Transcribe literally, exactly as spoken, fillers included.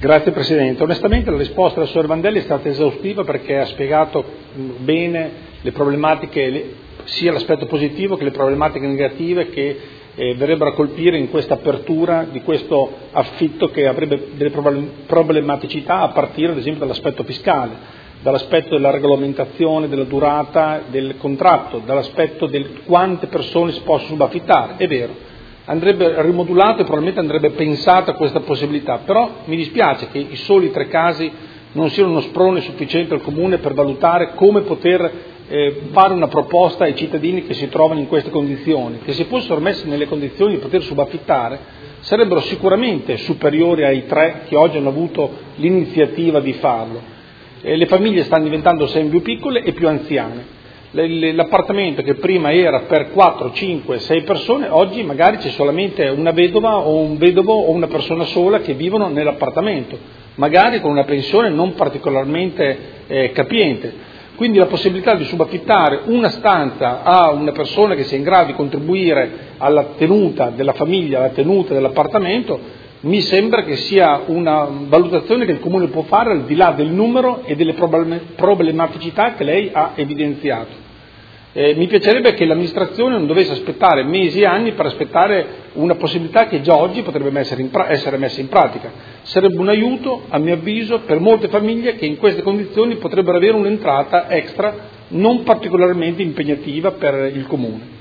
Grazie Presidente. Onestamente la risposta del signor Vandelli è stata esaustiva perché ha spiegato bene le problematiche, le, sia l'aspetto positivo che le problematiche negative che eh, verrebbero a colpire in questa apertura di questo affitto che avrebbe delle problematicità a partire ad esempio dall'aspetto fiscale, dall'aspetto della regolamentazione, della durata del contratto, dall'aspetto di quante persone si possono subaffittare. È vero. Andrebbe rimodulato e probabilmente andrebbe pensata questa possibilità, però mi dispiace che i soli tre casi non siano uno sprone sufficiente al Comune per valutare come poter eh, fare una proposta ai cittadini che si trovano in queste condizioni, che se fossero messi nelle condizioni di poter subaffittare sarebbero sicuramente superiori ai tre che oggi hanno avuto l'iniziativa di farlo. Eh, le famiglie stanno diventando sempre più piccole e più anziane. L'appartamento che prima era per quattro, cinque, sei persone, oggi magari c'è solamente una vedova o un vedovo o una persona sola che vivono nell'appartamento, magari con una pensione non particolarmente eh, capiente. Quindi la possibilità di subaffittare una stanza a una persona che sia in grado di contribuire alla tenuta della famiglia, alla tenuta dell'appartamento, mi sembra che sia una valutazione che il Comune può fare al di là del numero e delle problematicità che lei ha evidenziato. Eh, mi piacerebbe che l'amministrazione non dovesse aspettare mesi e anni per aspettare una possibilità che già oggi potrebbe essere, in pra- essere messa in pratica. Sarebbe un aiuto, a mio avviso, per molte famiglie che in queste condizioni potrebbero avere un'entrata extra non particolarmente impegnativa per il Comune.